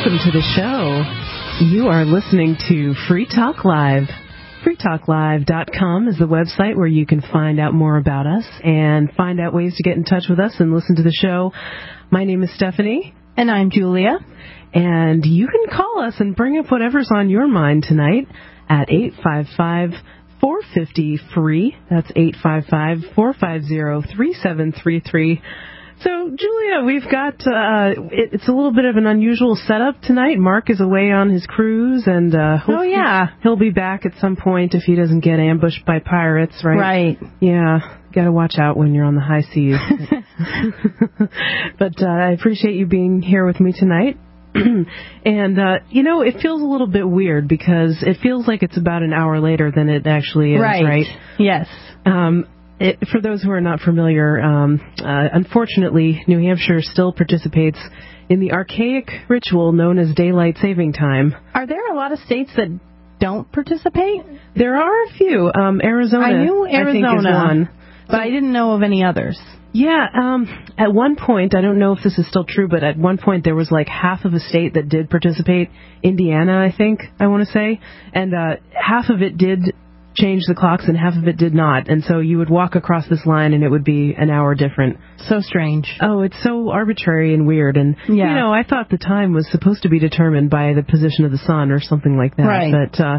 welcome to the show. You are listening to Free Talk Live. FreeTalkLive.com is the website where you can find out more about us and find out ways to get in touch with us and listen to the show. My name is Stephanie. And I'm Julia. And you can call us and bring up whatever's on your mind tonight at 855-450-FREE. That's 855-450-3733. So, Julia, we've got, it's a little bit of an unusual setup tonight. Mark is away on his cruise, and he'll be back at some point if he doesn't get ambushed by pirates, right? Right. Yeah, got to watch out when you're on the high seas. But I appreciate you being here with me tonight. And, it feels a little bit weird because it feels like it's about an hour later than it actually is, right? Yes. For those who are not familiar, unfortunately, New Hampshire still participates in the archaic ritual known as daylight saving time. Are there a lot of states that don't participate? There are a few. Arizona, I knew Arizona, I think, is one. But I didn't know of any others. Yeah, at one point, I don't know if this is still true, but at one point there was like half of a state that did participate. Indiana, I think, I want to say. And half of it did change the clocks and half of it did not. And so you would walk across this line and it would be an hour different. So strange. Oh, it's so arbitrary and weird. And, I thought the time was supposed to be determined by the position of the sun or something like that. Right. But,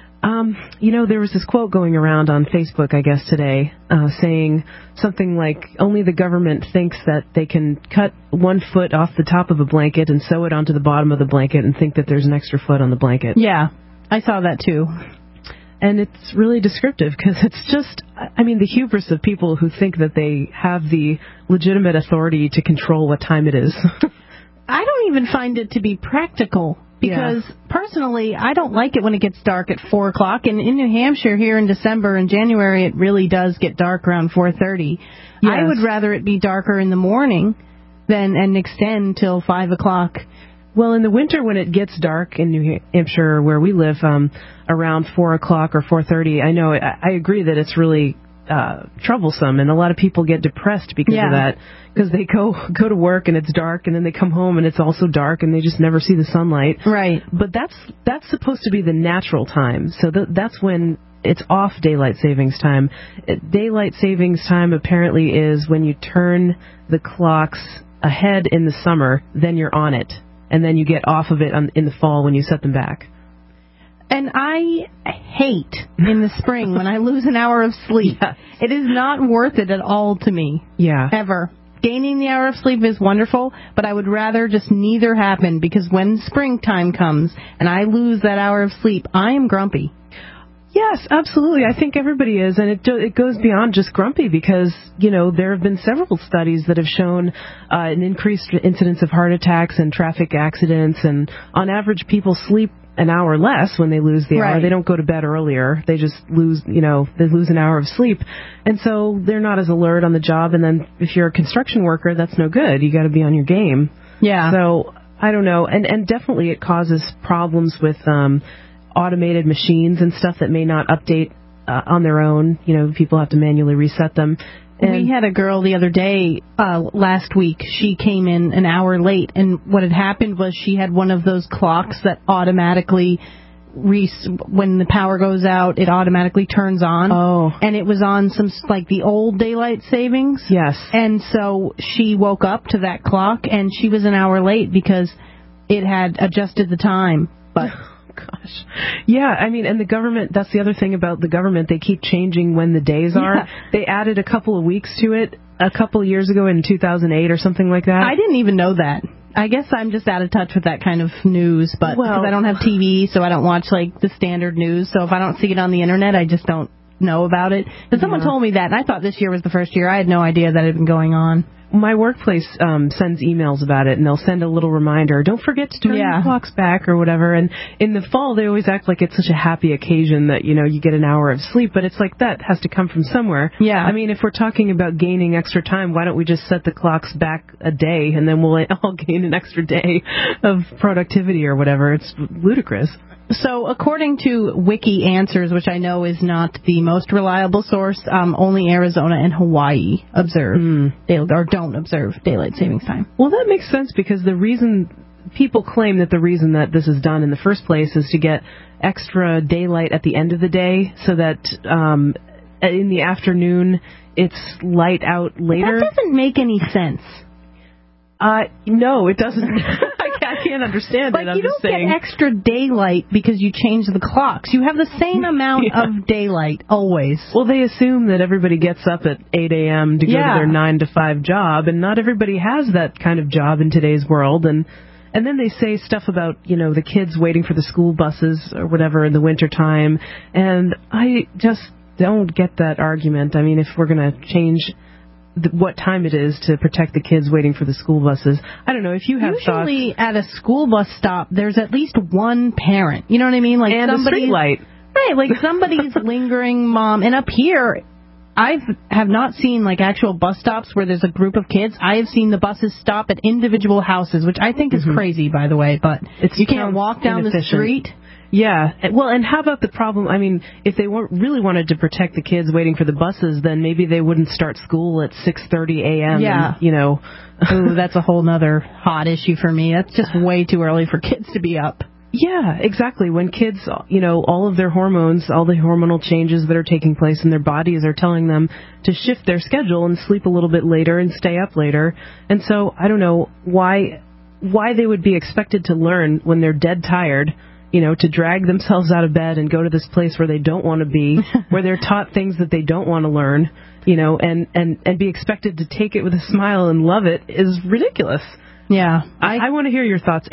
there was this quote going around on Facebook, I guess, today, saying something like, only the government thinks that they can cut 1 foot off the top of a blanket and sew it onto the bottom of the blanket and think that there's an extra foot on the blanket. Yeah, I saw that too. And it's really descriptive because it's just, the hubris of people who think that they have the legitimate authority to control what time it is. I don't even find it to be practical because personally, I don't like it when it gets dark at 4 o'clock. And in New Hampshire here in December and January, it really does get dark around 4:30. Yes. I would rather it be darker in the morning and extend till 5 o'clock. Well, in the winter when it gets dark in New Hampshire where we live around 4 o'clock or 4:30, I know I agree that it's really troublesome, and a lot of people get depressed because of that, because they go to work and it's dark, and then they come home and it's also dark, and they just never see the sunlight. Right. But that's supposed to be the natural time, so that's when it's off daylight savings time. Daylight savings time apparently is when you turn the clocks ahead in the summer, then you're on it. And then you get off of it in the fall when you set them back. And I hate in the spring when I lose an hour of sleep. Yes. It is not worth it at all to me. Yeah. Ever. Gaining the hour of sleep is wonderful, but I would rather just neither happen, because when springtime comes and I lose that hour of sleep, I am grumpy. Yes, absolutely. I think everybody is, and it goes beyond just grumpy because, there have been several studies that have shown an increased incidence of heart attacks and traffic accidents, and on average people sleep an hour less when they lose the hour. They don't go to bed earlier. They just lose, they lose an hour of sleep, and so they're not as alert on the job, and then if you're a construction worker, that's no good. You got to be on your game. Yeah. So, I don't know, and definitely it causes problems with automated machines and stuff that may not update on their own. People have to manually reset them. And we had a girl the other day, last week. She came in an hour late, and what had happened was she had one of those clocks that automatically, when the power goes out, it automatically turns on. Oh. And it was on the old daylight savings. Yes. And so she woke up to that clock, and she was an hour late because it had adjusted the time. But gosh. Yeah, and the government, that's the other thing about the government. They keep changing when the days are. Yeah. They added a couple of weeks to it a couple of years ago in 2008 or something like that. I didn't even know that. I guess I'm just out of touch with that kind of news, but because I don't have TV, so I don't watch the standard news. So if I don't see it on the internet, I just don't know about it. And someone told me that, and I thought this year was the first year. I had no idea that it had been going on. My workplace sends emails about it, and they'll send a little reminder, don't forget to turn your clocks back or whatever. And in the fall, they always act like it's such a happy occasion that, you get an hour of sleep. But it's like that has to come from somewhere. Yeah. If we're talking about gaining extra time, why don't we just set the clocks back a day, and then we'll all gain an extra day of productivity or whatever. It's ludicrous. So according to Wiki Answers, which I know is not the most reliable source, only Arizona and Hawaii observe or don't observe daylight savings time. Well, that makes sense because the reason people claim that the reason that this is done in the first place is to get extra daylight at the end of the day so that in the afternoon it's light out later. That doesn't make any sense. No, it doesn't. I can't understand it. You don't get extra daylight because you change the clocks. You have the same amount of daylight always. Well, they assume that everybody gets up at 8 a.m. to go to their 9 to 5 job, and not everybody has that kind of job in today's world. And then they say stuff about, the kids waiting for the school buses or whatever in the wintertime, and I just don't get that argument. I mean, if we're going to change what time it is to protect the kids waiting for the school buses. I don't know if you have thoughts. Usually at a school bus stop, there's at least one parent. You know what I mean? Like and somebody, a street light. Right, like somebody's lingering mom. And up here, I have not seen like actual bus stops where there's a group of kids. I have seen the buses stop at individual houses, which I think is crazy, by the way. But you can't walk down the street. Yeah. Well, and how about the problem? I mean, if they really wanted to protect the kids waiting for the buses, then maybe they wouldn't start school at 6:30 a.m. Yeah. And, Ooh, that's a whole nother hot issue for me. That's just way too early for kids to be up. Yeah, exactly. When kids, all of their hormones, all the hormonal changes that are taking place in their bodies are telling them to shift their schedule and sleep a little bit later and stay up later. And so I don't know why they would be expected to learn when they're dead tired, to drag themselves out of bed and go to this place where they don't want to be, where they're taught things that they don't want to learn, and be expected to take it with a smile and love it is ridiculous. Yeah. I want to hear your thoughts.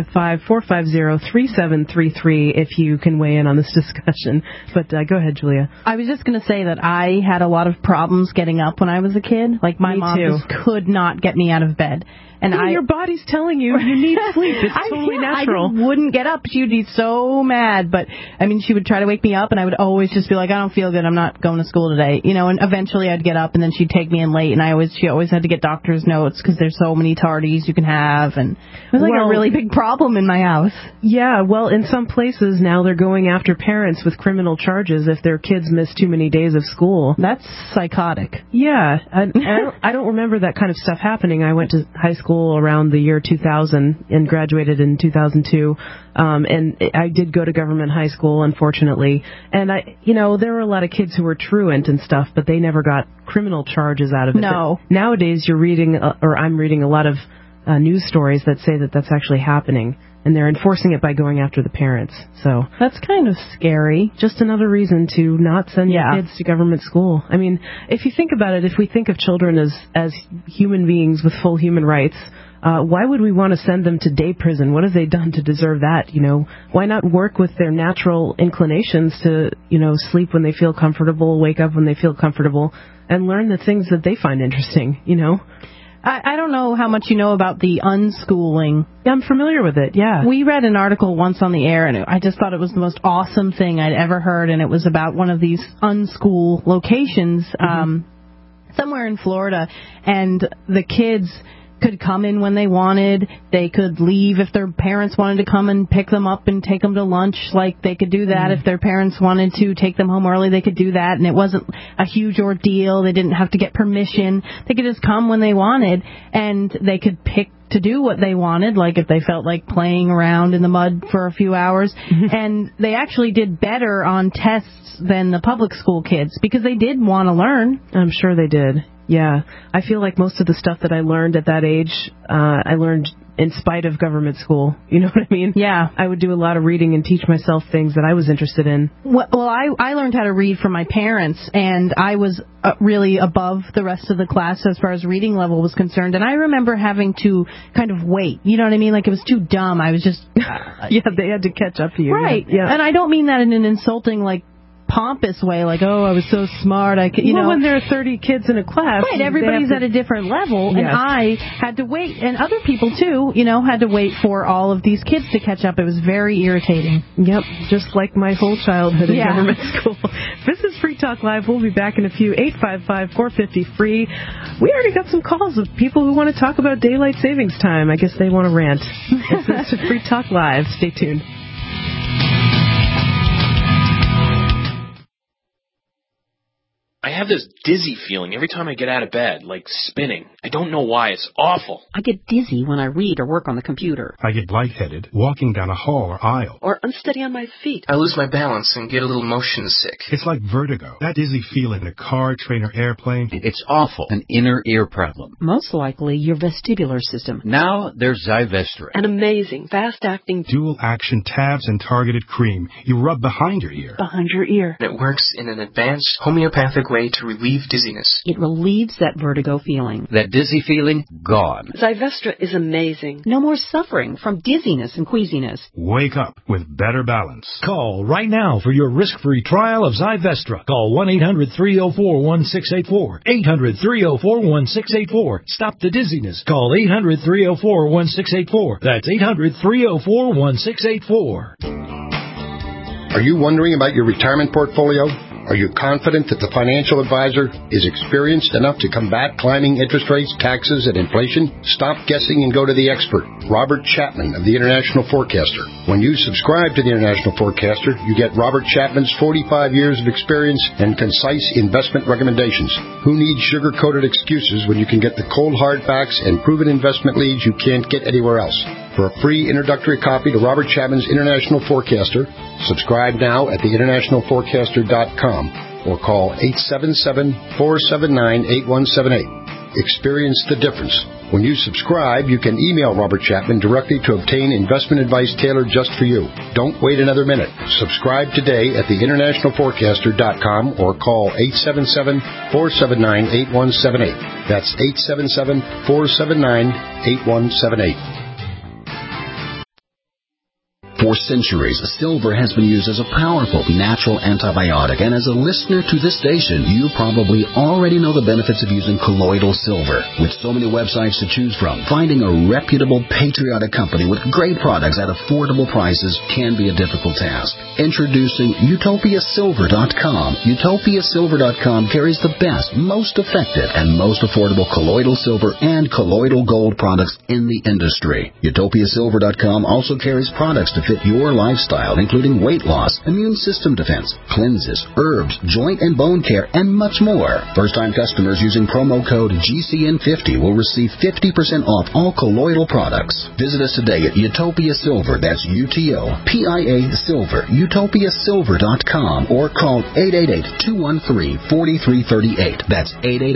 855-450-3733 if you can weigh in on this discussion. But go ahead, Julia. I was just going to say that I had a lot of problems getting up when I was a kid. Like, my mom just could not get me out of bed. And your body's telling you need sleep. It's totally natural. I wouldn't get up. She would be so mad. But, she would try to wake me up, and I would always just be like, I don't feel good. I'm not going to school today. And eventually I'd get up, and then she'd take me in late, and she always had to get doctor's notes because there's so many tardies you can have. And it was a really big problem in my house. Yeah, well, in some places now they're going after parents with criminal charges if their kids miss too many days of school. That's psychotic. Yeah. I don't remember that kind of stuff happening. I went to high school around the year 2000 and graduated in 2002. And I did go to government high school, unfortunately. And there were a lot of kids who were truant and stuff, but they never got criminal charges out of it. No. But nowadays you're reading, or I'm reading a lot of news stories that say that that's actually happening. And they're enforcing it by going after the parents. So that's kind of scary. Just another reason to not send your kids to government school. I mean, if you think about it, if we think of children as human beings with full human rights, why would we want to send them to day prison? What have they done to deserve that? Why not work with their natural inclinations to, sleep when they feel comfortable, wake up when they feel comfortable, and learn the things that they find interesting, I don't know how much you know about the unschooling. Yeah, I'm familiar with it, yeah. We read an article once on the air, and I just thought it was the most awesome thing I'd ever heard, and it was about one of these unschool locations somewhere in Florida, and the kids could come in when they wanted. They could leave if their parents wanted to come and pick them up and take them to lunch. Like, they could do that. If their parents wanted to take them home early, they could do that. And it wasn't a huge ordeal. They didn't have to get permission. They could just come when they wanted, and they could pick to do what they wanted, like if they felt like playing around in the mud for a few hours. And they actually did better on tests than the public school kids because they did want to learn. I'm sure they did. Yeah. I feel like most of the stuff that I learned at that age, I learned in spite of government school. You know what I mean? Yeah. I would do a lot of reading and teach myself things that I was interested in. Well, I learned how to read from my parents, and I was really above the rest of the class as far as reading level was concerned. And I remember having to kind of wait. You know what I mean? Like, it was too dumb. I was just... yeah, they had to catch up to you. Right. Yeah. And I don't mean that in an insulting, like, pompous way, like, oh, I was so smart. Well, when there are 30 kids in a class, right? Everybody's at a different level, and I had to wait, and other people too, had to wait for all of these kids to catch up. It was very irritating. Yep, just like my whole childhood in government school. This is Free Talk Live. We'll be back in a few. 855-450-FREE. We already got some calls of people who want to talk about daylight savings time. I guess they want to rant. This is Free Talk Live. Stay tuned. I have this dizzy feeling every time I get out of bed, like spinning. I don't know why. It's awful. I get dizzy when I read or work on the computer. I get lightheaded walking down a hall or aisle. Or unsteady on my feet. I lose my balance and get a little motion sick. It's like vertigo. That dizzy feeling in a car, train, or airplane. It's awful. An inner ear problem. Most likely your vestibular system. Now there's Zyvestra. An amazing, fast-acting, dual-action tabs and targeted cream you rub behind your ear. Behind your ear. It works in an advanced homeopathic way to relieve dizziness. It relieves that vertigo feeling. That dizzy feeling, gone. Zyvestra is amazing. No more suffering from dizziness and queasiness. Wake up with better balance. Call right now for your risk-free trial of Zyvestra. Call 1-800-304-1684. 800-304-1684. Stop the dizziness. Call 800-304-1684. That's 800-304-1684. Are you wondering about your retirement portfolio? Are you confident that the financial advisor is experienced enough to combat climbing interest rates, taxes, and inflation? Stop guessing and go to the expert, Robert Chapman of the International Forecaster. When you subscribe to the International Forecaster, you get Robert Chapman's 45 years of experience and concise investment recommendations. Who needs sugar-coated excuses when you can get the cold hard facts and proven investment leads you can't get anywhere else? For a free introductory copy to Robert Chapman's International Forecaster, subscribe now at theInternationalForecaster.com or call 877-479-8178. Experience the difference. When you subscribe, you can email Robert Chapman directly to obtain investment advice tailored just for you. Don't wait another minute. Subscribe today at theInternationalForecaster.com or call 877-479-8178. That's 877-479-8178. For centuries, silver has been used as a powerful natural antibiotic, and as a listener to this station, you probably already know the benefits of using colloidal silver. With so many websites to choose from, finding a reputable, patriotic company with great products at affordable prices can be a difficult task. Introducing UtopiaSilver.com. UtopiaSilver.com carries the best, most effective, and most affordable colloidal silver and colloidal gold products in the industry. UtopiaSilver.com also carries products to fit your lifestyle, including weight loss, immune system defense, cleanses, herbs, joint and bone care, and much more. First-time customers using promo code GCN50 will receive 50% off all colloidal products. Visit us today at Utopia Silver, that's UTOPIA Silver, UtopiaSilver.com, or call 888-213-4338. That's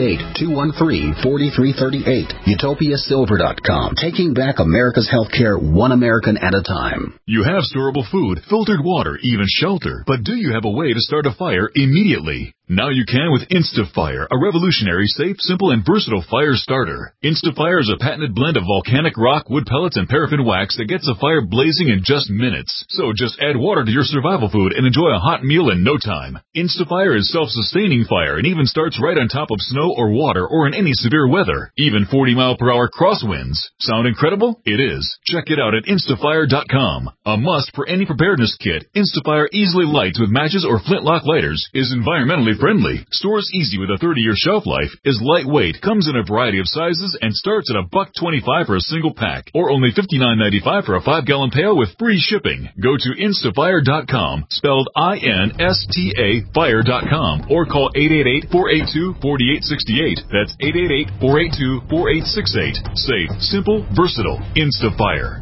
888-213-4338. UtopiaSilver.com, taking back America's healthcare one American at a time. You have storable food, filtered water, even shelter, but do you have a way to start a fire immediately? Now you can with InstaFire, a revolutionary, safe, simple, and versatile fire starter. InstaFire is a patented blend of volcanic rock, wood pellets, and paraffin wax that gets a fire blazing in just minutes. So just add water to your survival food and enjoy a hot meal in no time. InstaFire is self-sustaining fire and even starts right on top of snow or water or in any severe weather, even 40-mile-per-hour crosswinds. Sound incredible? It is. Check it out at InstaFire.com. A must for any preparedness kit, InstaFire easily lights with matches or flintlock lighters, is environmentally friendly, stores easy with a 30-year shelf life, is lightweight, comes in a variety of sizes, and starts at $1.25 for a single pack, or only $59.95 for a 5-gallon pail with free shipping. Go to instafire.com, spelled INSTA fire.com, or call 888-482-4868. That's 888-482-4868. Safe, simple, versatile. InstaFire.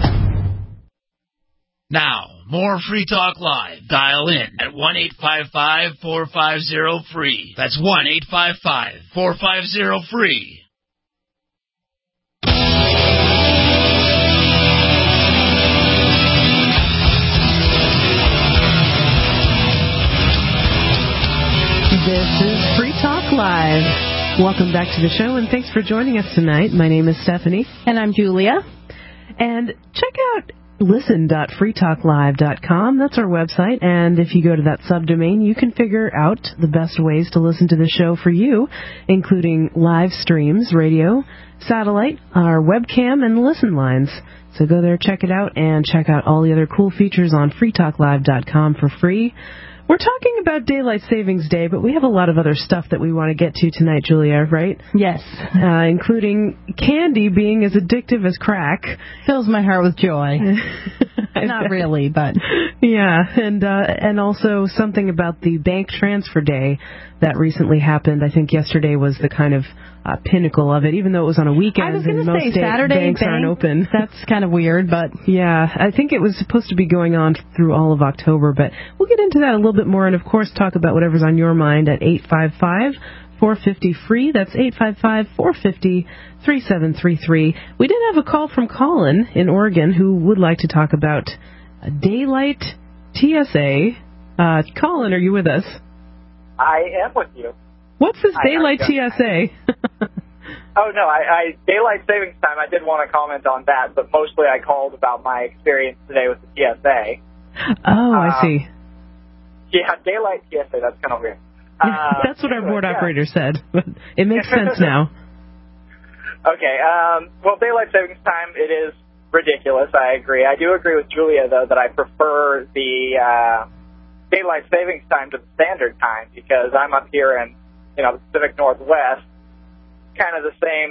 Now, more Free Talk Live. Dial in at 1-855-450-FREE. That's 1-855-450-FREE. This is Free Talk Live. Welcome back to the show, and thanks for joining us tonight. My name is Stephanie. And I'm Julia. And check out listen.freetalklive.com. That's our website, and if you go to that subdomain, you can figure out the best ways to listen to the show for you, including live streams, radio, satellite, our webcam, and listen lines. So go there, check it out, and check out all the other cool features on freetalklive.com for free. We're talking about Daylight Savings Day, but we have a lot of other stuff that we want to get to tonight, Julia, right? Yes. Including candy being as addictive as crack. Fills my heart with joy. Not really, but... Yeah, and also something about the Bank Transfer Day, that recently happened. I think yesterday was the kind of pinnacle of it, even though it was on a weekend. I was going and to most say Saturday banks aren't open. That's kind of weird, but yeah, I think it was supposed to be going on through all of October, but we'll get into that a little bit more, and of course talk about whatever's on your mind at 855-450-FREE. That's 855-450-3733. We did have a call from Colin in Oregon who would like to talk about daylight TSA. Colin, are you with us? I am with you. What's this daylight TSA? Oh, no, daylight savings time, I did want to comment on that, but mostly I called about my experience today with the TSA. Oh, I see. Yeah, daylight TSA, that's kind of weird. That's what our board operator said, but it makes sense now. Okay, well, daylight savings time, it is ridiculous, I agree. I do agree with Julia, though, that I prefer the daylight savings time to the standard time, because I'm up here in, the Pacific Northwest, kind of the same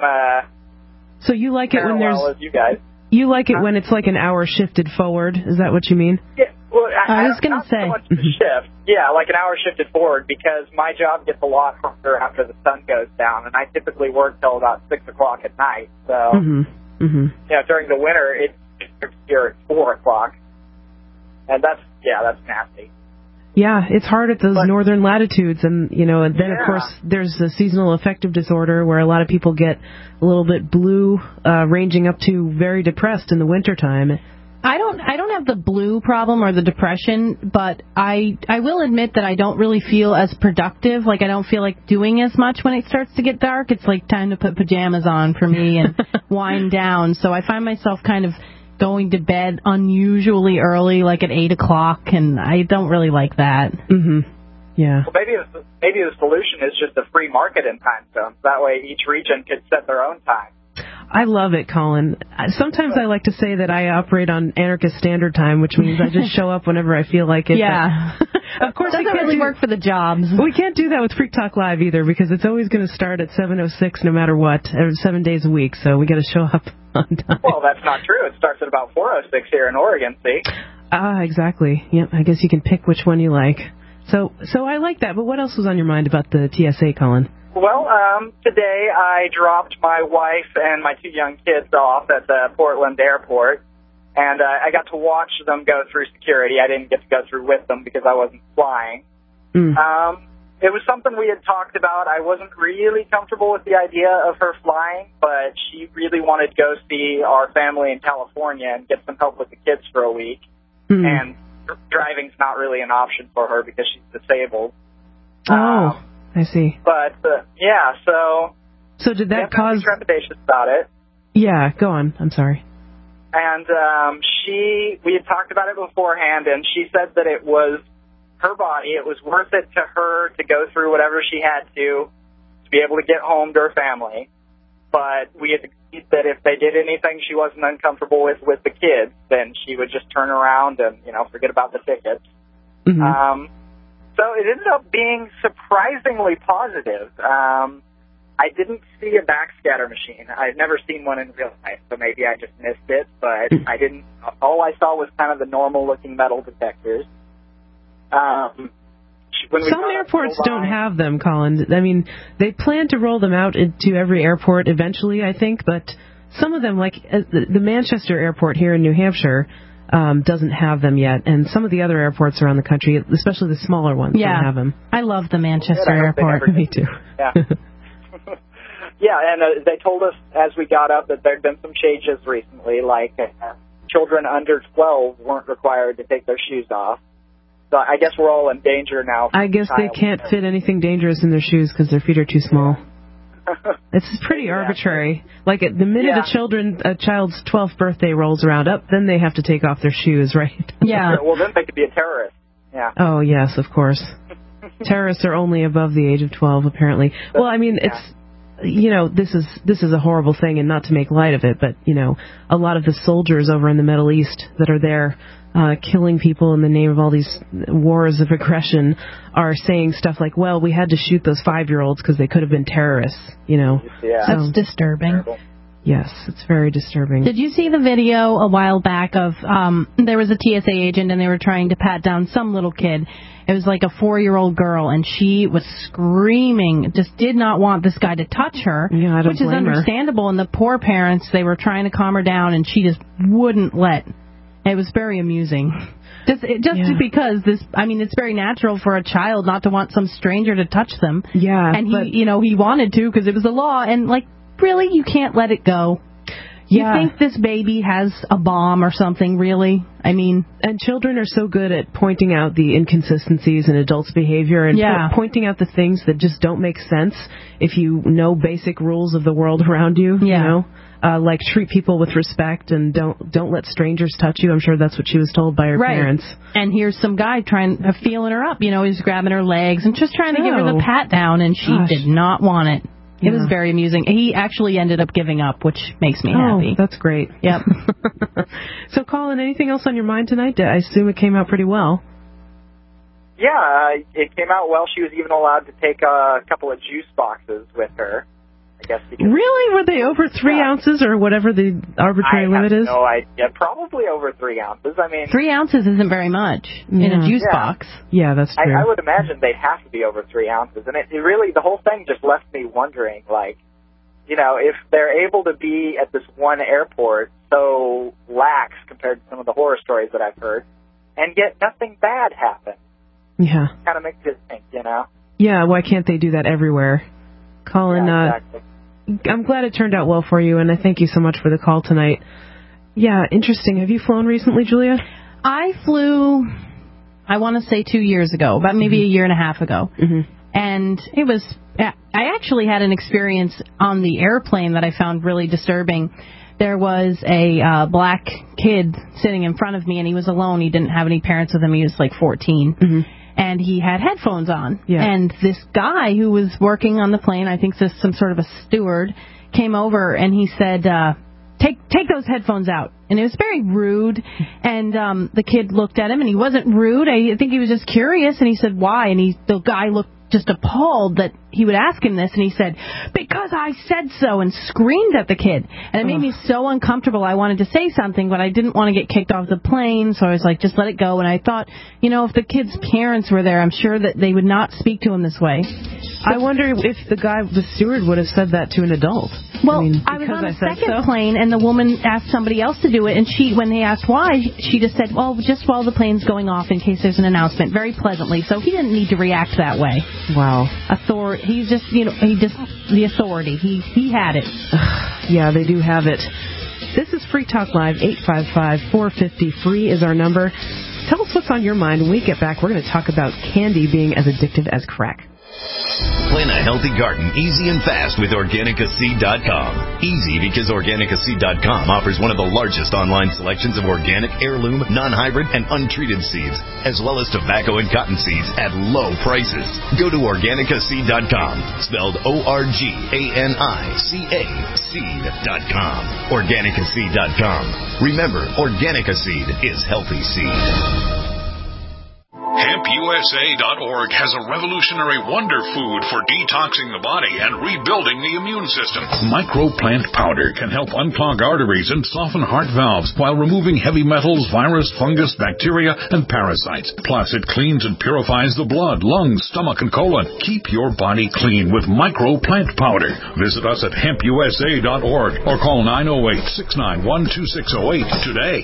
so you like it when there's as you guys. You like it when it's like an hour shifted forward, is that what you mean? Yeah, well, I was going to say so much the shift. Yeah, like an hour shifted forward, because my job gets a lot harder after the sun goes down, and I typically work till about 6 o'clock at night. So during the winter it's here at 4 o'clock, and that's nasty. Yeah, it's hard at those northern latitudes, and and then of course there's the seasonal affective disorder where a lot of people get a little bit blue, ranging up to very depressed in the wintertime. I don't have the blue problem or the depression, but I will admit that I don't really feel as productive. Like I don't feel like doing as much when it starts to get dark. It's like time to put pajamas on for me and wind down. So I find myself kind of going to bed unusually early, like at 8 o'clock, and I don't really like that. Yeah. Well, maybe the solution is just a free market in time zones. That way each region could set their own time. I love it, Colin. Sometimes I like to say that I operate on anarchist standard time, which means I just show up whenever I feel like it. Yeah. Of course, it doesn't really work for the jobs. We can't do that with Freak Talk Live either, because it's always going to start at 7:06 no matter what, 7 days a week, so we got to show up on time. Well, that's not true. It starts at about 4:06 here in Oregon, see? Exactly. Yep, I guess you can pick which one you like. So I like that, but what else was on your mind about the TSA, Colin? Well, today I dropped my wife and my 2 young kids off at the Portland airport, and I got to watch them go through security. I didn't get to go through with them because I wasn't flying. It was something we had talked about. I wasn't really comfortable with the idea of her flying, but she really wanted to go see our family in California and get some help with the kids for a week. And driving's not really an option for her because she's disabled. I see. But, So did that cause trepidation about it? Yeah, go on. I'm sorry. And we had talked about it beforehand, and she said that it was her body. It was worth it to her to go through whatever she had to be able to get home to her family. But we had agreed that if they did anything she wasn't uncomfortable with the kids, then she would just turn around and, forget about the tickets. So it ended up being surprisingly positive. I didn't see a backscatter machine. I've never seen one in real life, so maybe I just missed it. But I didn't. All I saw was kind of the normal-looking metal detectors. Some airports don't have them, Colin. I mean, they plan to roll them out into every airport eventually, I think, but some of them, like the Manchester airport here in New Hampshire, doesn't have them yet, and some of the other airports around the country, especially the smaller ones, don't have them. I love the Manchester airport. Me too. Yeah. Yeah, and they told us as we got up that there had been some changes recently, like children under 12 weren't required to take their shoes off. So I guess we're all in danger now. I guess they can't fit anything dangerous in their shoes because their feet are too small. It's pretty arbitrary. Like the minute a child's 12th birthday rolls around, then they have to take off their shoes, right? Yeah. Well, then they could be a terrorist. Yeah. Oh, yes, of course. Terrorists are only above the age of 12, apparently. Well, I mean, it's, this is a horrible thing, and not to make light of it, but, a lot of the soldiers over in the Middle East that are there killing people in the name of all these wars of aggression are saying stuff like, well, we had to shoot those 5-year-olds because they could have been terrorists, Yeah. That's disturbing. Yes, it's very disturbing. Did you see the video a while back of there was a TSA agent and they were trying to pat down some little kid. It was like a 4-year-old girl, and she was screaming, just did not want this guy to touch her, yeah, which is understandable. And the poor parents, they were trying to calm her down, and she just wouldn't let. It was very amusing. Just because it's very natural for a child not to want some stranger to touch them. Yeah. And he wanted to because it was the law. And, really, you can't let it go. Yeah. You think this baby has a bomb or something, really? And children are so good at pointing out the inconsistencies in adults' behavior and pointing out the things that just don't make sense if you know basic rules of the world around you, you know? Like treat people with respect and don't let strangers touch you. I'm sure that's what she was told by her parents. And here's some guy feeling her up. He's grabbing her legs and just trying to give her the pat down, and she did not want it. It was very amusing. He actually ended up giving up, which makes me happy. That's great. Yep. So, Colin, anything else on your mind tonight? I assume it came out pretty well. Yeah, it came out well. She was even allowed to take a couple of juice boxes with her, I guess. Really? Were they over 3 ounces or whatever the arbitrary limit is? No idea. Probably over 3 ounces. 3 ounces isn't very much in a juice box. Yeah, that's true. I would imagine they'd have to be over 3 ounces. And it really, the whole thing just left me wondering, if they're able to be at this one airport so lax compared to some of the horror stories that I've heard, and yet nothing bad happen. Yeah. Kind of makes you think, Yeah, why can't they do that everywhere? Colin, exactly. I'm glad it turned out well for you, and I thank you so much for the call tonight. Yeah, interesting. Have you flown recently, Julia? I flew, I want to say 2 years ago, about maybe a year and a half ago. Mm-hmm. And it was, I actually had an experience on the airplane that I found really disturbing. There was a black kid sitting in front of me, and he was alone. He didn't have any parents with him. He was 14. Mm-hmm. And he had headphones on. Yeah. And this guy who was working on the plane, I think some sort of a steward, came over and he said, take those headphones out. And it was very rude. And the kid looked at him, and he wasn't rude. I think he was just curious. And he said, why? And the guy looked just appalled that he would ask him this, and he said, because I said so, and screamed at the kid. And it made me so uncomfortable. I wanted to say something, but I didn't want to get kicked off the plane, so I was like, just let it go. And I thought, if the kid's parents were there, I'm sure that they would not speak to him this way. I wonder if the steward would have said that to an adult. Well, I was on a second plane, and the woman asked somebody else to do it, and when they asked why, she just said, well, just while the plane's going off in case there's an announcement, very pleasantly. So he didn't need to react that way. Wow. He's just, the authority. He had it. Yeah, they do have it. This is Free Talk Live. 855-450-FREE is our number. Tell us what's on your mind. When we get back, we're going to talk about candy being as addictive as crack. Plan a healthy garden easy and fast with OrganicaSeed.com. Easy because OrganicaSeed.com offers one of the largest online selections of organic, heirloom, non-hybrid, and untreated seeds, as well as tobacco and cotton seeds at low prices. Go to OrganicaSeed.com, spelled OrganicaSeed.com. OrganicaSeed.com. Remember, Organica Seed is healthy seed. HempUSA.org has a revolutionary wonder food for detoxing the body and rebuilding the immune system. Microplant powder can help unclog arteries and soften heart valves while removing heavy metals, virus, fungus, bacteria, and parasites. Plus, it cleans and purifies the blood, lungs, stomach, and colon. Keep your body clean with Microplant powder. Visit us at HempUSA.org or call 908-691-2608 today.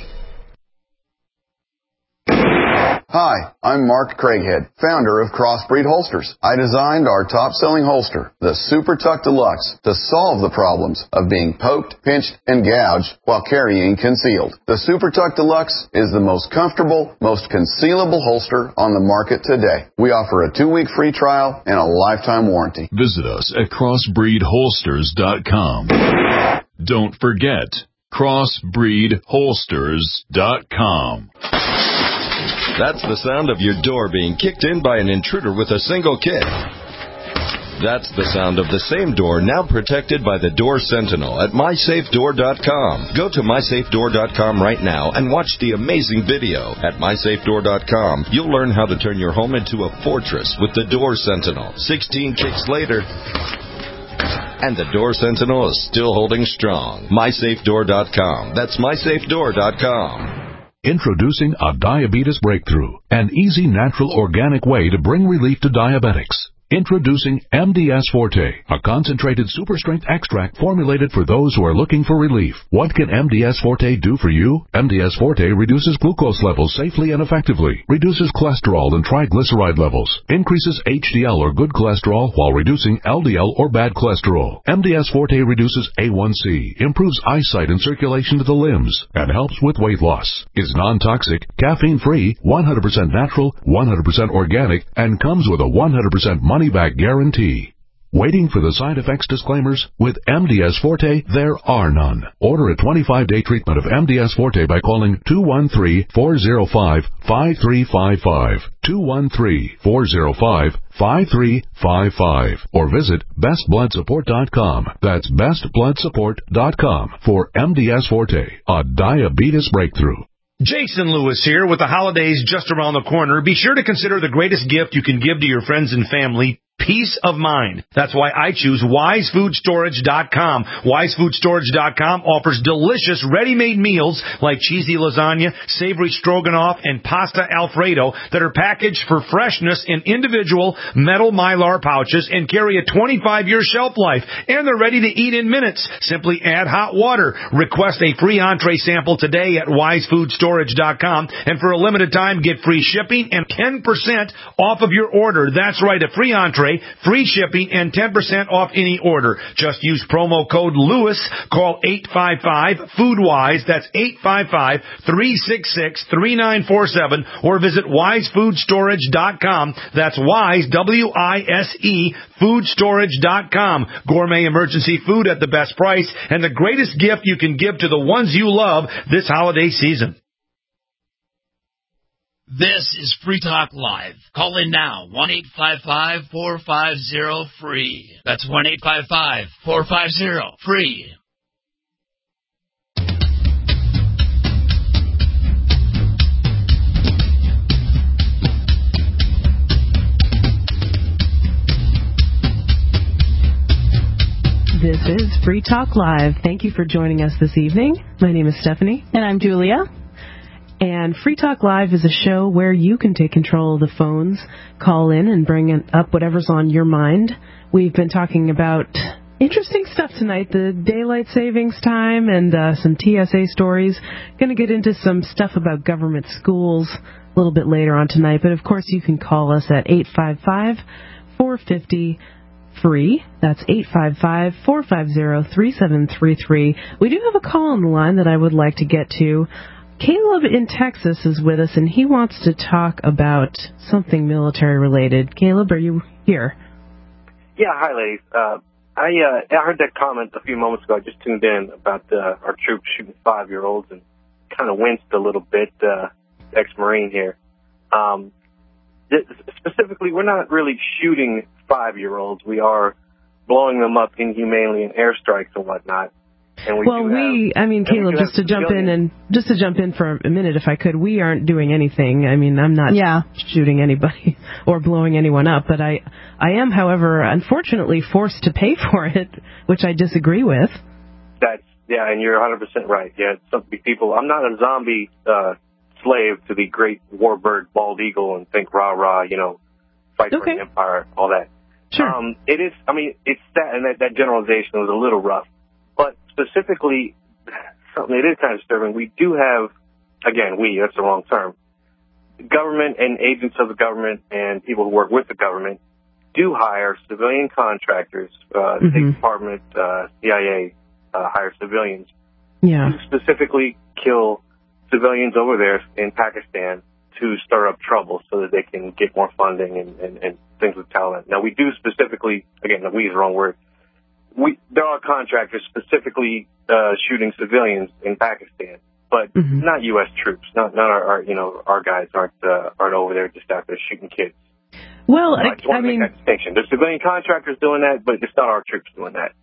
Hi, I'm Mark Craighead, founder of Crossbreed Holsters. I designed our top-selling holster, the Super Tuck Deluxe, to solve the problems of being poked, pinched, and gouged while carrying concealed. The Super Tuck Deluxe is the most comfortable, most concealable holster on the market today. We offer a 2-week free trial and a lifetime warranty. Visit us at crossbreedholsters.com. Don't forget, crossbreedholsters.com. That's the sound of your door being kicked in by an intruder with a single kick. That's the sound of the same door now protected by the Door Sentinel at MySafeDoor.com. Go to MySafeDoor.com right now and watch the amazing video. At MySafeDoor.com, you'll learn how to turn your home into a fortress with the Door Sentinel. 16 kicks later, And the Door Sentinel is still holding strong. MySafeDoor.com. That's MySafeDoor.com. Introducing a diabetes breakthrough, an easy, natural, organic way to bring relief to diabetics. Introducing MDS Forte, a concentrated super-strength extract formulated for those who are looking for relief. What can MDS Forte do for you? MDS Forte reduces glucose levels safely and effectively, reduces cholesterol and triglyceride levels, increases HDL or good cholesterol while reducing LDL or bad cholesterol. MDS Forte reduces A1C, improves eyesight and circulation to the limbs, and helps with weight loss. Is non-toxic, caffeine-free, 100% natural, 100% organic, and comes with a 100% money-back guarantee. Waiting for the side effects disclaimers? With MDS Forte, there are none. Order a 25-day treatment of MDS Forte by calling 213-405-5355, 213-405-5355, or visit bestbloodsupport.com. That's bestbloodsupport.com for MDS Forte, a diabetes breakthrough. Jason Lewis here. With the holidays just around the corner, be sure to consider the greatest gift you can give to your friends and family: peace of mind. That's why I choose WiseFoodStorage.com. WiseFoodStorage.com offers delicious ready-made meals like cheesy lasagna, savory stroganoff, and pasta Alfredo that are packaged for freshness in individual metal Mylar pouches and carry a 25-year shelf life. And they're ready to eat in minutes. Simply add hot water. Request a free entree sample today at WiseFoodStorage.com. And for a limited time, get free shipping and 10% off of your order. That's right, a free entree, free shipping, and 10% off any order. Just use promo code LEWIS. Call 855-FOODWISE. That's 855-366-3947. Or visit WiseFoodStorage.com. That's Wise, W-I-S-E, FoodStorage.com. Gourmet emergency food at the best price and the greatest gift you can give to the ones you love this holiday season. This is Free Talk Live. Call in now, 1-855-450-FREE. That's 1-855-450-FREE. This is Free Talk Live. Thank you for joining us this evening. My name is Stephanie. And I'm Julia. And Free Talk Live is a show where you can take control of the phones, call in, and bring up whatever's on your mind. We've been talking about interesting stuff tonight, the daylight savings time and some TSA stories. Going to get into some stuff about government schools a little bit later on tonight. But, of course, you can call us at 855-450-FREE. That's 855-450-3733. We do have a call on the line that I would like to get to. Caleb in Texas is with us, and he wants to talk about something military-related. Caleb, are you here? Yeah, hi, ladies. I heard that comment a few moments ago. I just tuned in about our troops shooting 5-year-olds and kind of winced a little bit, ex-Marine here. Specifically, we're not really shooting 5-year-olds. We are blowing them up inhumanely in airstrikes and whatnot. And Caleb, just to jump in for a minute, if I could, we aren't doing anything. I mean, I'm not shooting anybody or blowing anyone up, but I am, however, unfortunately forced to pay for it, which I disagree with. And you're 100% right. Yeah, some people. I'm not a zombie slave to the great warbird bald eagle and think rah rah, fight for an empire, all that. Sure. It is. I mean, it's that, and that generalization was a little rough. But specifically, something that is kind of disturbing, we do have, again, that's the wrong term, government and agents of the government and people who work with the government do hire civilian contractors, State Department, CIA, hire civilians to specifically kill civilians over there in Pakistan to stir up trouble so that they can get more funding and things with Taliban. Now, we do specifically, again, we is the wrong word, there are contractors specifically shooting civilians in Pakistan, but not U.S. troops. Not our guys aren't over there just out there shooting kids. Well, I just want to make that distinction. There's civilian contractors doing that, but it's not our troops doing that.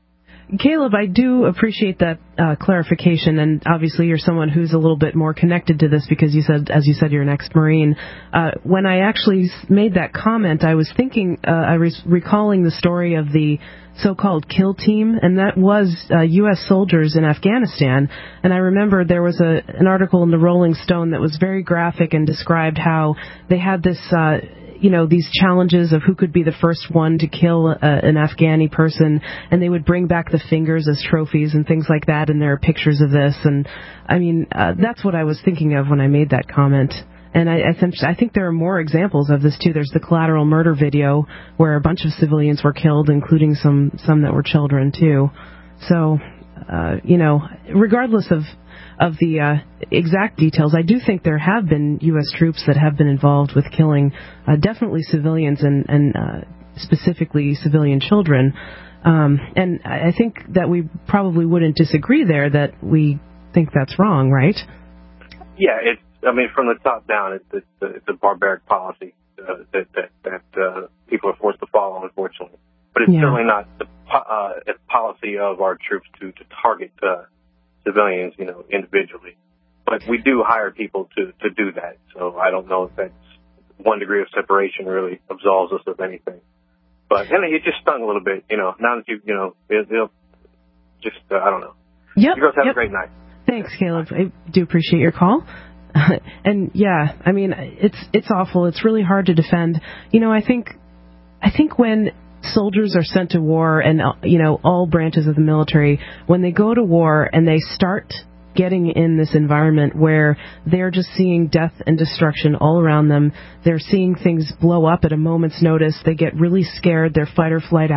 Caleb, I do appreciate that clarification, and obviously you're someone who's a little bit more connected to this because as you said, you're an ex-Marine. When I actually made that comment, I was thinking, I was recalling the story of the so-called kill team, and that was U.S. soldiers in Afghanistan. And I remember there was an article in the Rolling Stone that was very graphic and described how they had this, these challenges of who could be the first one to kill an Afghani person, and they would bring back the fingers as trophies and things like that, and there are pictures of this. And, that's what I was thinking of when I made that comment. And I think there are more examples of this, too. There's the collateral murder video where a bunch of civilians were killed, including some that were children, too. So, regardless of the exact details, I do think there have been U.S. troops that have been involved with killing definitely civilians and specifically civilian children. And I think that we probably wouldn't disagree there that we think that's wrong, right? Yeah, from the top down, it's a barbaric policy that people are forced to follow, unfortunately. But it's certainly not the policy of our troops to target civilians, individually. But we do hire people to do that. So I don't know if that's one degree of separation really absolves us of anything. But it just stung a little bit, Now that it'll just I don't know. Yep. You girls have a great night. Thanks, Caleb. I do appreciate your call. And it's awful. It's really hard to defend. I think when soldiers are sent to war and, all branches of the military, when they go to war and they start getting in this environment where they're just seeing death and destruction all around them, they're seeing things blow up at a moment's notice, they get really scared, their fight or flight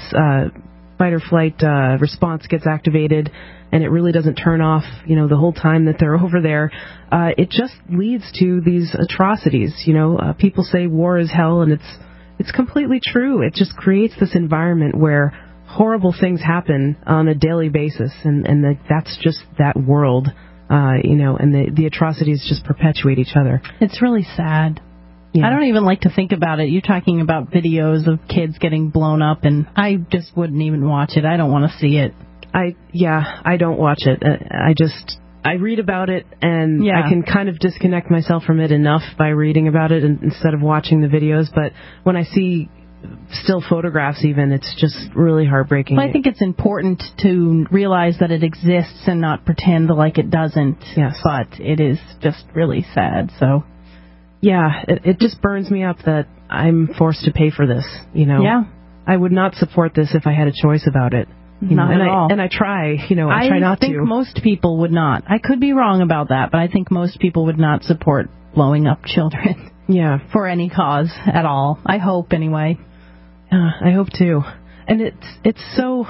response gets activated, and it really doesn't turn off, the whole time that they're over there. It just leads to these atrocities. People say war is hell, and it's completely true. It just creates this environment where horrible things happen on a daily basis, and that's just that world, and the atrocities just perpetuate each other. It's really sad. Yeah. I don't even like to think about it. You're talking about videos of kids getting blown up, and I just wouldn't even watch it. I don't want to see it. I don't watch it. I read about it, and I can kind of disconnect myself from it enough by reading about it instead of watching the videos. But when I see still photographs even, it's just really heartbreaking. Well, I think it's important to realize that it exists and not pretend like it doesn't. Yes. But it is just really sad, so... Yeah, it just burns me up that I'm forced to pay for this, Yeah. I would not support this if I had a choice about it. Not at all. And I try, I try not to. I think most people would not. I could be wrong about that, but I think most people would not support blowing up children. Yeah. For any cause at all. I hope, anyway. I hope, too. And it's so,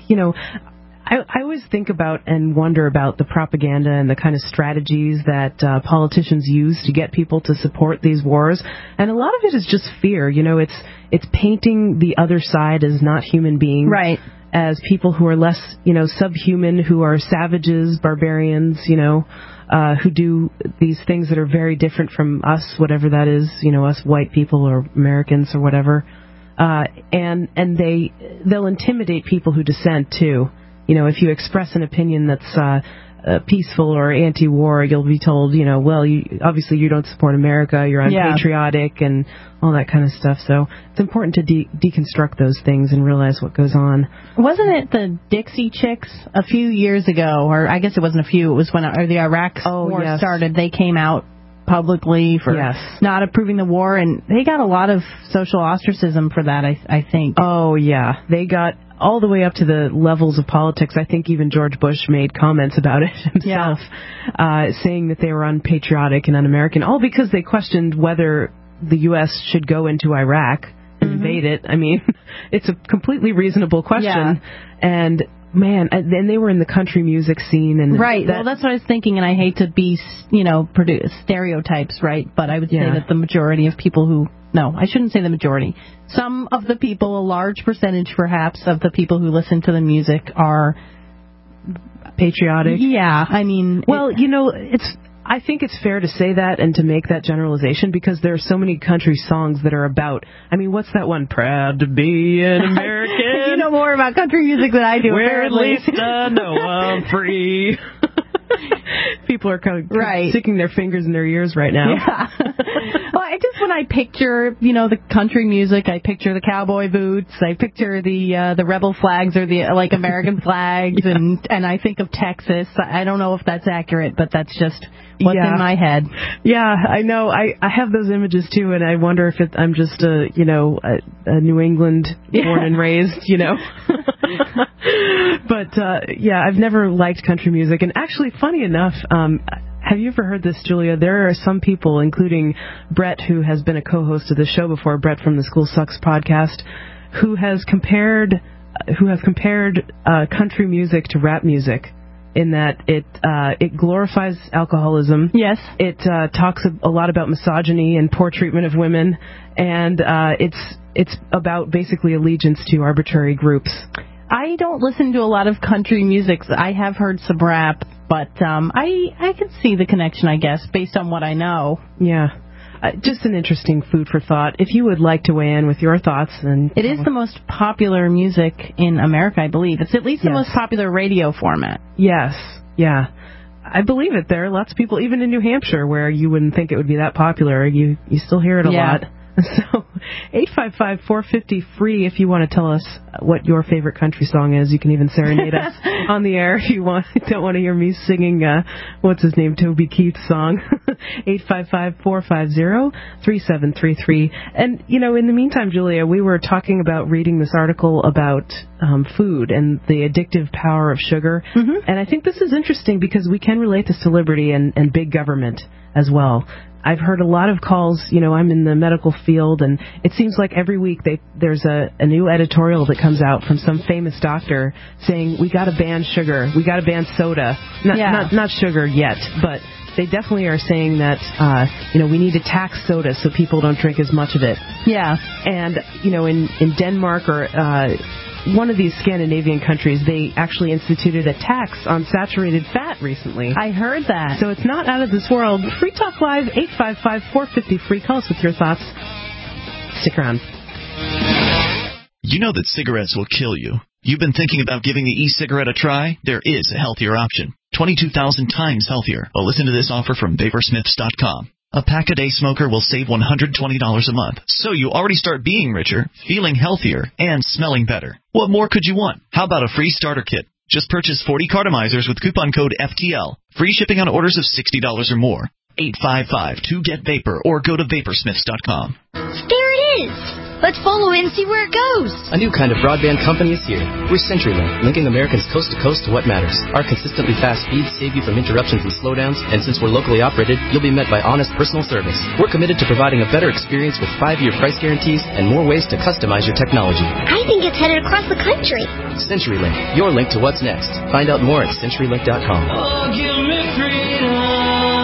I always think about and wonder about the propaganda and the kind of strategies that politicians use to get people to support these wars. And a lot of it is just fear. It's painting the other side as not human beings. Right. As people who are less, subhuman, who are savages, barbarians, who do these things that are very different from us, whatever that is, us white people or Americans or whatever. And they'll intimidate people who dissent, too. If you express an opinion that's peaceful or anti-war, you'll be told, obviously you don't support America, you're unpatriotic, and all that kind of stuff. So it's important to deconstruct those things and realize what goes on. Wasn't it the Dixie Chicks a few years ago, or I guess it wasn't a few, it was when the Iraq war started, they came out publicly for not approving the war, and they got a lot of social ostracism for that, I think. Oh, yeah. They got all the way up to the levels of politics. I think even George Bush made comments about it himself, saying that they were unpatriotic and un-American, all because they questioned whether the U.S. should go into Iraq and invade it. I mean, it's a completely reasonable question. Yeah. And man, and they were in the country music scene. And right. Well, that's what I was thinking, and I hate to be, produce stereotypes, right? But I would say that the majority of people who... No, I shouldn't say the majority. Some of the people, a large percentage perhaps, of the people who listen to the music are... patriotic. Yeah, I mean... Well, I think it's fair to say that and to make that generalization because there are so many country songs that are about... I mean, what's that one? Proud to be an American. know more about country music than I do. Where at apparently. least I know I'm free. People are kind of sticking their fingers in their ears right now. Yeah. Well, when I picture, the country music, I picture the cowboy boots, I picture the rebel flags or the American flags, and I think of Texas. I don't know if that's accurate, but that's just what's in my head. Yeah, I know. I have those images too, and I wonder if I'm just a New England born and raised, But I've never liked country music, and actually, funny enough, have you ever heard this, Julia? There are some people, including Brett, who has been a co-host of the show before, Brett from the School Sucks podcast, who have compared country music to rap music, in that it glorifies alcoholism. Yes. It talks a lot about misogyny and poor treatment of women, and it's about basically allegiance to arbitrary groups. I don't listen to a lot of country music. I have heard some rap, but I can see the connection, I guess, based on what I know. Yeah. Just an interesting food for thought. If you would like to weigh in with your thoughts. It is the most popular music in America, I believe. It's at least the most popular radio format. Yes. Yeah. I believe it. There are lots of people, even in New Hampshire, where you wouldn't think it would be that popular. You still hear it a lot. So, 855-450-FREE if you want to tell us what your favorite country song is. You can even serenade us on the air if you don't want to hear me singing, what's his name, Toby Keith's song. 855-450-3733. And, in the meantime, Julia, we were talking about reading this article about food and the addictive power of sugar. Mm-hmm. And I think this is interesting because we can relate this to liberty and big government as well. I've heard a lot of calls, I'm in the medical field, and it seems like every week there's a new editorial that comes out from some famous doctor saying, we got to ban sugar, we got to ban soda. Not sugar yet, but they definitely are saying that, we need to tax soda so people don't drink as much of it. Yeah. And, in Denmark or one of these Scandinavian countries, they actually instituted a tax on saturated fat recently. I heard that. So it's not out of this world. Free Talk Live, 855-450-FREE. Call us with your thoughts. Stick around. You know that cigarettes will kill you. You've been thinking about giving the e-cigarette a try? There is a healthier option. 22,000 times healthier. Well, listen to this offer from VaporSmiths.com. A pack-a-day smoker will save $120 a month. So you already start being richer, feeling healthier, and smelling better. What more could you want? How about a free starter kit? Just purchase 40 cartomizers with coupon code FTL. Free shipping on orders of $60 or more. 855-2-GET-VAPOR or go to VaporSmiths.com. There it is! Let's follow it and see where it goes. A new kind of broadband company is here. We're CenturyLink, linking Americans coast to coast to what matters. Our consistently fast speeds save you from interruptions and slowdowns, and since we're locally operated, you'll be met by honest personal service. We're committed to providing a better experience with 5-year price guarantees and more ways to customize your technology. I think it's headed across the country. CenturyLink, your link to what's next. Find out more at CenturyLink.com. Oh, give me freedom.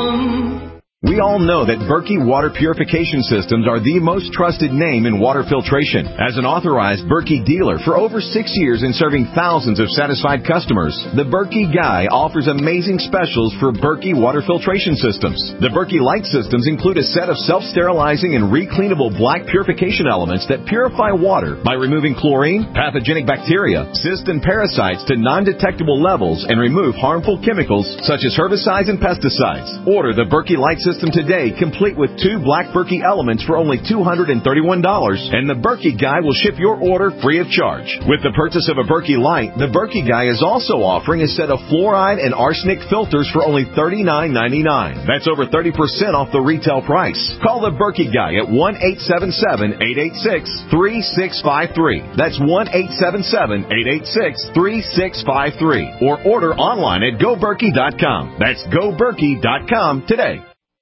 We all know that Berkey Water Purification Systems are the most trusted name in water filtration. As an authorized Berkey dealer for over 6 years and serving thousands of satisfied customers, the Berkey Guy offers amazing specials for Berkey Water Filtration Systems. The Berkey Light Systems include a set of self-sterilizing and recleanable black purification elements that purify water by removing chlorine, pathogenic bacteria, cysts, and parasites to non-detectable levels and remove harmful chemicals such as herbicides and pesticides. Order the Berkey Light System today, complete with 2 black Berkey elements for only $231, and the Berkey Guy will ship your order free of charge. With the purchase of a Berkey Light, the Berkey Guy is also offering a set of fluoride and arsenic filters for only $39.99. That's over 30% off the retail price. Call the Berkey Guy at 1-877-886-3653. That's 1-877-886-3653. Or order online at GoBerkey.com. That's GoBerkey.com today.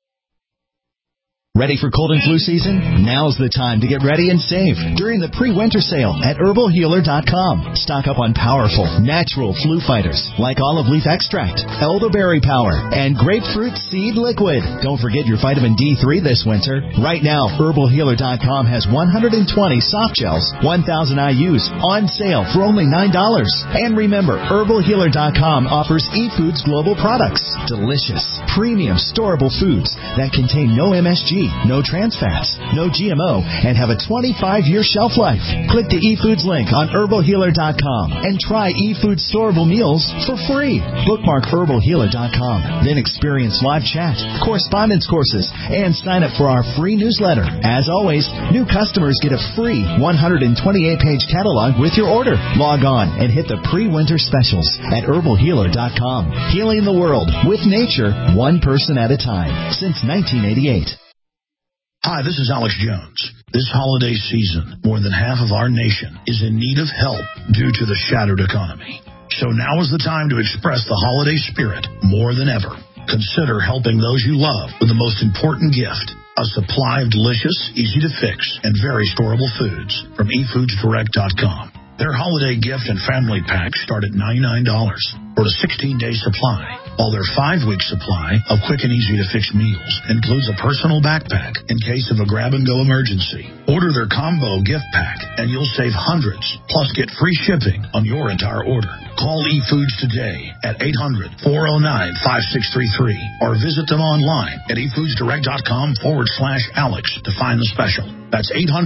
Ready for cold and flu season? Now's the time to get ready and save during the pre-winter sale at HerbalHealer.com. Stock up on powerful, natural flu fighters like olive leaf extract, elderberry power, and grapefruit seed liquid. Don't forget your vitamin D3 this winter. Right now, HerbalHealer.com has 120 soft gels, 1,000 IUs on sale for only $9. And remember, HerbalHealer.com offers eFoods Global products. Delicious, premium, storable foods that contain no MSG free, no trans fats, no GMO, and have a 25-year shelf life. Click the eFoods link on herbalhealer.com and try eFoods storable meals for free. Bookmark herbalhealer.com, then experience live chat, correspondence courses, and sign up for our free newsletter. As always, new customers get a free 128-page catalog with your order. Log on and hit the pre-winter specials at herbalhealer.com. Healing the world with nature, one person at a time, since 1988. Hi, this is Alex Jones. This holiday season, more than half of our nation is in need of help due to the shattered economy. So now is the time to express the holiday spirit more than ever. Consider helping those you love with the most important gift, a supply of delicious, easy-to-fix, and very storable foods from eFoodsDirect.com. Their holiday gift and family packs start at $99 for a 16-day supply, while their 5-week supply of quick and easy-to-fix meals includes a personal backpack in case of a grab-and-go emergency. Order their combo gift pack, and you'll save hundreds, plus get free shipping on your entire order. Call eFoods today at 800-409-5633 or visit them online at eFoodsDirect.com/Alex to find the special. That's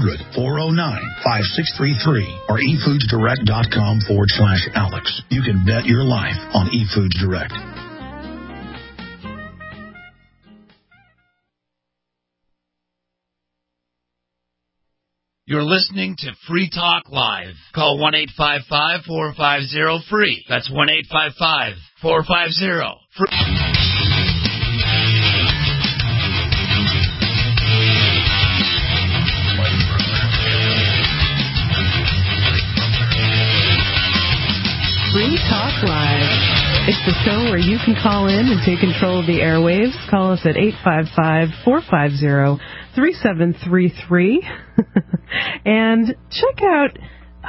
800-409-5633 or eFoodsDirect.com/Alex. You can bet your life on eFoods Direct. You're listening to Free Talk Live. Call 1-855-450-FREE. That's 1-855-450-FREE. Free Talk Live. It's the show where you can call in and take control of the airwaves. Call us at 855-450-3733. And check out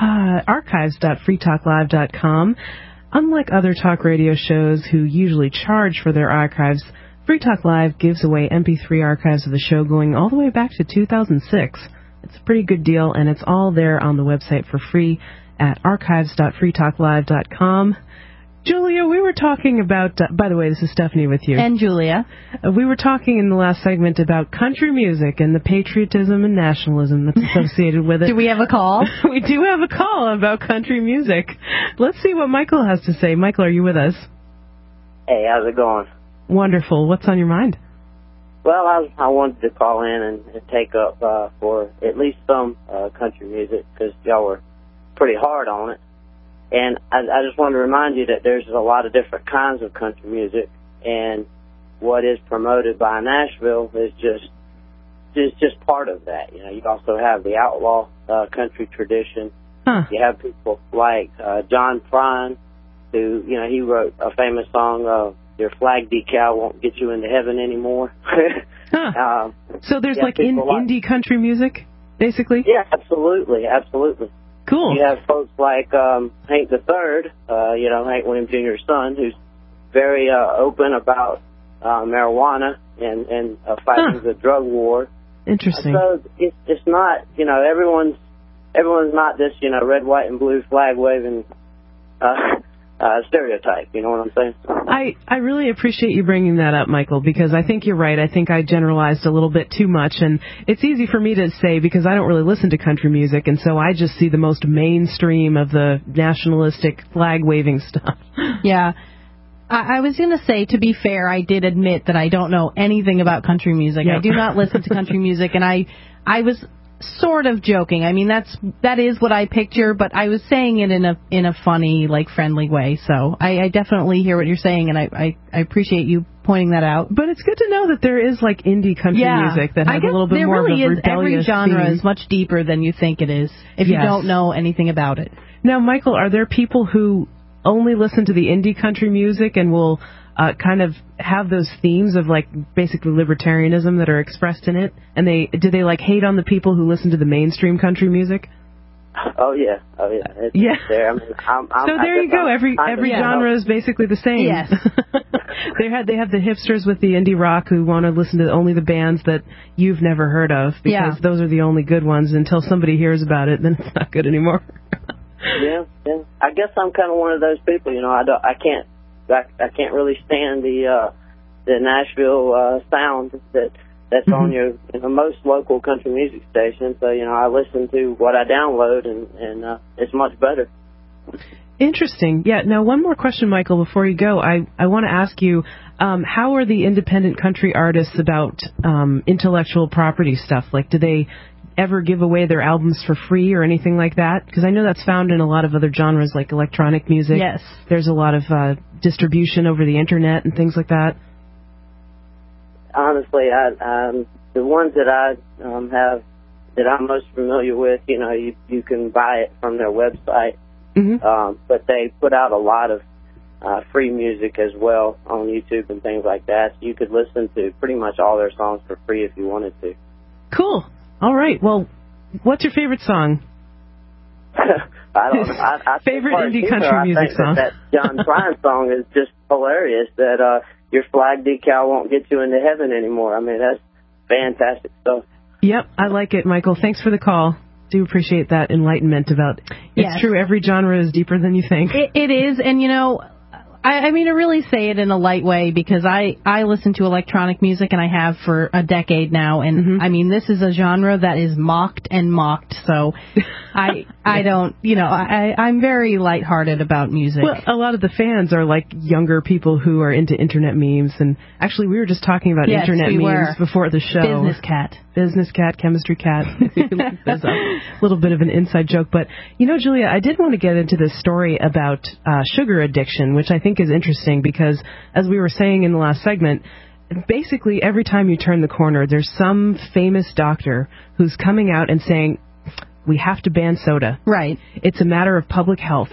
archives.freetalklive.com. Unlike other talk radio shows who usually charge for their archives, Free Talk Live gives away MP3 archives of the show going all the way back to 2006. It's a pretty good deal, and it's all there on the website for free at archives.freetalklive.com. Julia, we were talking about, by the way, this is Stephanie with you. And Julia. We were talking in the last segment about country music and the patriotism and nationalism that's associated with it. Do we have a call? We do have a call about country music. Let's see what Michael has to say. Michael, are you with us? Hey, how's it going? Wonderful. What's on your mind? Well, I wanted to call in and take up for at least some country music because y'all were pretty hard on it. And I just wanted to remind you that there's a lot of different kinds of country music, and what is promoted by Nashville is just part of that. You know, you also have the outlaw country tradition. You have people like John Prine, who, you know, he wrote a famous song, "Your Flag Decal Won't Get You Into Heaven Anymore." So there's like indie country music, basically? Yeah, absolutely. Cool. You have folks like Hank III, Hank Williams Jr.'s son, who's very open about marijuana and fighting the drug war. Interesting. So it's not, everyone's not this, red, white, and blue flag waving stereotype. You know what I'm saying? I really appreciate you bringing that up, Michael, because I think you're right. I think I generalized a little bit too much, and it's easy for me to say because I don't really listen to country music, and so I just see the most mainstream of the nationalistic flag-waving stuff. Yeah. I was going to say, to be fair, I did admit that I don't know anything about country music. Yep. I do not listen to country music, and I was sort of joking. I mean, that is what I picture, but I was saying it in a funny, friendly way. So I definitely hear what you're saying, and I appreciate you pointing that out. But it's good to know that there is indie country music that has a little bit more really of a rebellious every genre theme. Is much deeper than you think it is if you don't know anything about it. Now, Michael, are there people who only listen to the indie country music and will kind of have those themes of basically libertarianism that are expressed in it, and do they hate on the people who listen to the mainstream country music? Oh yeah. It's there. I mean, so there you go. Every genre is basically the same. Yes. they have the hipsters with the indie rock who want to listen to only the bands that you've never heard of because those are the only good ones. Until somebody hears about it, then it's not good anymore. Yeah. I guess I'm kind of one of those people. I can't really stand the Nashville sound that that's on your most local country music stations. So, I listen to what I download, and it's much better. Interesting. Yeah. Now, one more question, Michael, before you go. I want to ask you, how are the independent country artists about intellectual property stuff? Like, do they ever give away their albums for free or anything like that? Because I know that's found in a lot of other genres like electronic music. Yes. There's a lot of distribution over the internet and things like that. Honestly, the ones that I have that I'm most familiar with, you can buy it from their website. Mm-hmm. But they put out a lot of free music as well on YouTube and things like that. So you could listen to pretty much all their songs for free if you wanted to. Cool. All right. Well, what's your favorite song? I don't know. Favorite indie country music song? That John Prine song is just hilarious. That your flag decal won't get you into heaven anymore. I mean, that's fantastic stuff. Yep, I like it, Michael. Thanks for the call. Do appreciate that enlightenment about it's true, every genre is deeper than you think. It is, and I mean to really say it in a light way, because I listen to electronic music, and I have for a decade now, and I mean, this is a genre that is mocked and mocked, so I don't, I'm very lighthearted about music. Well, a lot of the fans are like younger people who are into internet memes, and actually we were just talking about internet memes before the show. Business cat, chemistry cat. There's a little bit of an inside joke. But, Julia, I did want to get into this story about sugar addiction, which I think is interesting because, as we were saying in the last segment, basically every time you turn the corner, there's some famous doctor who's coming out and saying, we have to ban soda. Right. It's a matter of public health,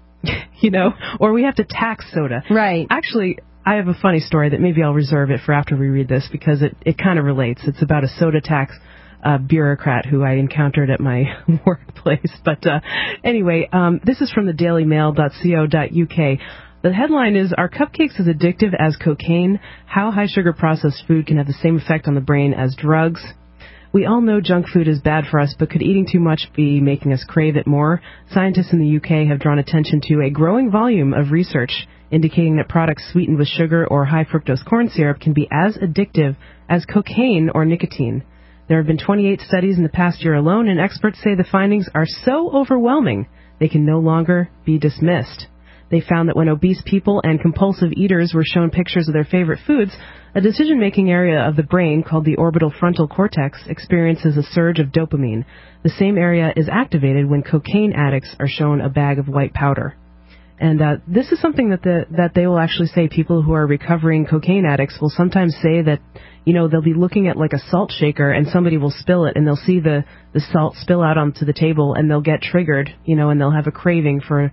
or we have to tax soda. Right. Actually, I have a funny story that maybe I'll reserve it for after we read this because it kind of relates. It's about a soda tax bureaucrat who I encountered at my workplace. But anyway, this is from the dailymail.co.uk. The headline is, Are Cupcakes as Addictive as Cocaine? How High Sugar Processed Food Can Have the Same Effect on the Brain as Drugs. We all know junk food is bad for us, but could eating too much be making us crave it more? Scientists in the UK have drawn attention to a growing volume of research indicating that products sweetened with sugar or high fructose corn syrup can be as addictive as cocaine or nicotine. There have been 28 studies in the past year alone, and experts say the findings are so overwhelming they can no longer be dismissed. They found that when obese people and compulsive eaters were shown pictures of their favorite foods, a decision-making area of the brain called the orbital frontal cortex experiences a surge of dopamine. The same area is activated when cocaine addicts are shown a bag of white powder. And this is something that they will actually say. People who are recovering cocaine addicts will sometimes say that, they'll be looking at like a salt shaker and somebody will spill it and they'll see the salt spill out onto the table and they'll get triggered, and they'll have a craving for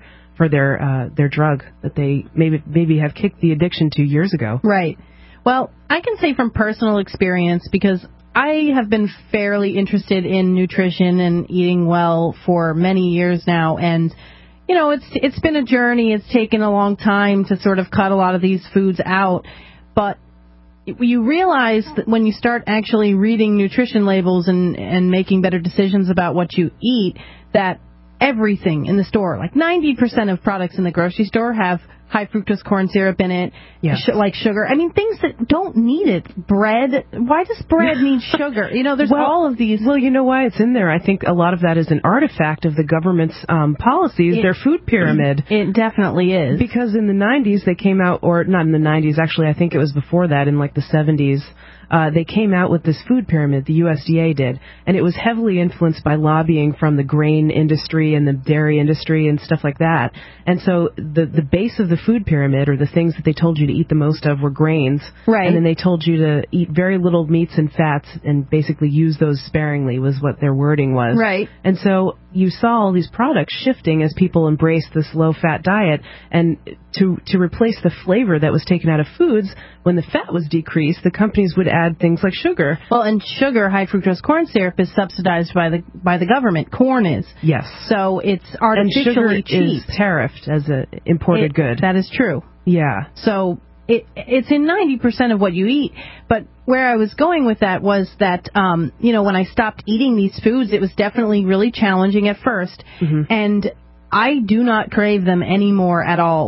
their drug that they maybe have kicked the addiction to years ago. Right. Well, I can say from personal experience, because I have been fairly interested in nutrition and eating well for many years now, and it's been a journey. It's taken a long time to sort of cut a lot of these foods out. But you realize that when you start actually reading nutrition labels and making better decisions about what you eat, that everything in the store, like 90% of products in the grocery store, have high fructose corn syrup in it, like sugar. I mean, things that don't need it. Bread. Why does bread need sugar? There's all of these. Well, you know why it's in there? I think a lot of that is an artifact of the government's policies, their food pyramid. It definitely is. Because in the 90s, they came out, or not in the 90s, actually, I think it was before that, in like the 70s, they came out with this food pyramid, the USDA did, and it was heavily influenced by lobbying from the grain industry and the dairy industry and stuff like that. And so the base of the food pyramid, or the things that they told you to eat the most of, were grains. Right. And then they told you to eat very little meats and fats and basically use those sparingly, was what their wording was. Right. And so you saw all these products shifting as people embraced this low-fat diet, and to replace the flavor that was taken out of foods, when the fat was decreased, the companies would add things like sugar. Well, and sugar, high fructose corn syrup, is subsidized by the government. Corn is. Yes. So it's artificially cheap. And sugar is tariffed as an imported good. That is true. Yeah. So it's in 90% of what you eat. But where I was going with that was that, when I stopped eating these foods, it was definitely really challenging at first. Mm-hmm. And I do not crave them anymore at all. Like,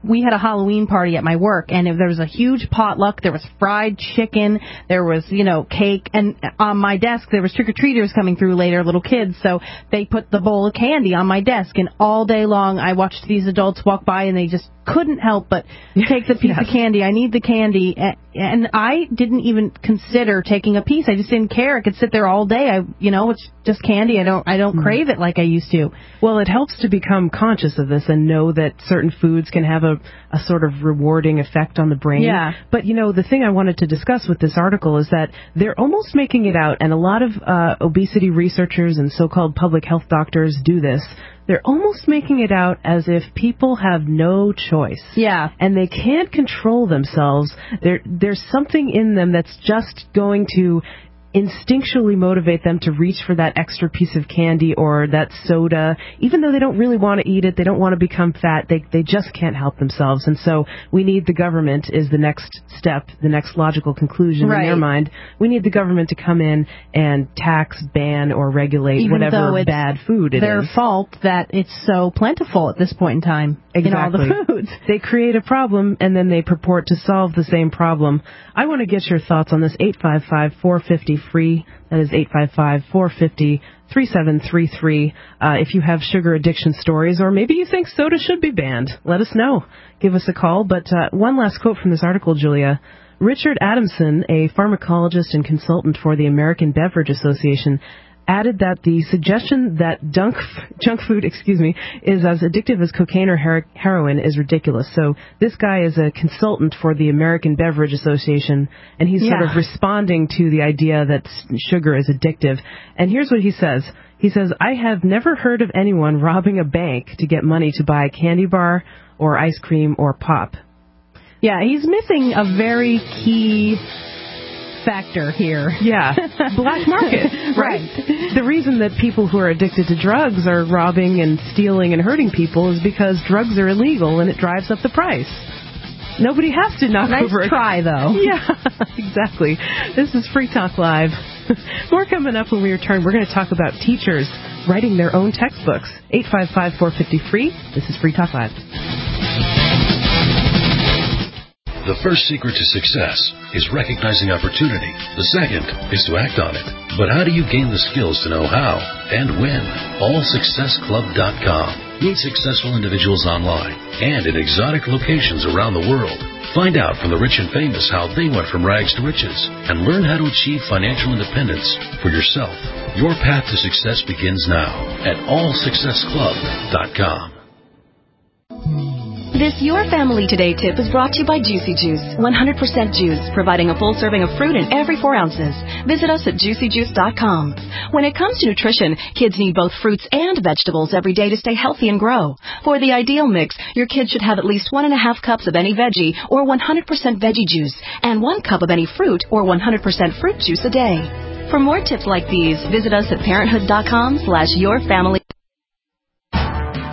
we had a Halloween party at my work, and there was a huge potluck. There was fried chicken. There was, cake. And on my desk, there was trick-or-treaters coming through later, little kids. So they put the bowl of candy on my desk, and all day long I watched these adults walk by, and they just couldn't help but take the piece of candy. I need the candy. And I didn't even consider taking a piece. I just didn't care. I could sit there all day. It's just candy. I don't crave it like I used to. Well, it helps to become conscious of this and know that certain foods can have a sort of rewarding effect on the brain. Yeah. But, the thing I wanted to discuss with this article is that they're almost making it out, and a lot of obesity researchers and so-called public health doctors do this. They're almost making it out as if people have no choice. Yeah. And they can't control themselves. There's something in them that's just going to instinctually motivate them to reach for that extra piece of candy or that soda, even though they don't really want to eat it, they don't want to become fat, they just can't help themselves. And so we need the government is the next step, the next logical conclusion in their mind. We need the government to come in and tax, ban, or regulate even whatever bad food it is. Their fault that it's so plentiful at this point in time in all the foods. They create a problem, and then they purport to solve the same problem. I want to get your thoughts on this. 855-450-FREE. That is 855-450-3733. If you have sugar addiction stories, or maybe you think soda should be banned, let us know. Give us a call. But one last quote from this article, Julia. Richard Adamson, a pharmacologist and consultant for the American Beverage Association, added that the suggestion that junk food is as addictive as cocaine or heroin is ridiculous. So this guy is a consultant for the American Beverage Association, and he's sort of responding to the idea that sugar is addictive. And here's what he says. He says, I have never heard of anyone robbing a bank to get money to buy a candy bar or ice cream or pop. Yeah, he's missing a very key factor here. Yeah, black market, right? The reason that people who are addicted to drugs are robbing and stealing and hurting people is because drugs are illegal and it drives up the price. Nobody has to knock over Nice try, though. Yeah, exactly. This is Free Talk Live. More coming up when we return. We're going to talk about teachers writing their own textbooks. 855-450-FREE. This is Free Talk Live. The first secret to success is recognizing opportunity. The second is to act on it. But how do you gain the skills to know how and when? AllSuccessClub.com. Meet successful individuals online and in exotic locations around the world. Find out from the rich and famous how they went from rags to riches and learn how to achieve financial independence for yourself. Your path to success begins now at AllSuccessClub.com. This Your Family Today tip is brought to you by Juicy Juice, 100% juice, providing a full serving of fruit in every 4 ounces. Visit us at juicyjuice.com. When it comes to nutrition, kids need both fruits and vegetables every day to stay healthy and grow. For the ideal mix, your kids should have at least 1.5 cups of any veggie or 100% veggie juice and 1 cup of any fruit or 100% fruit juice a day. For more tips like these, visit us at parenthood.com/yourfamily.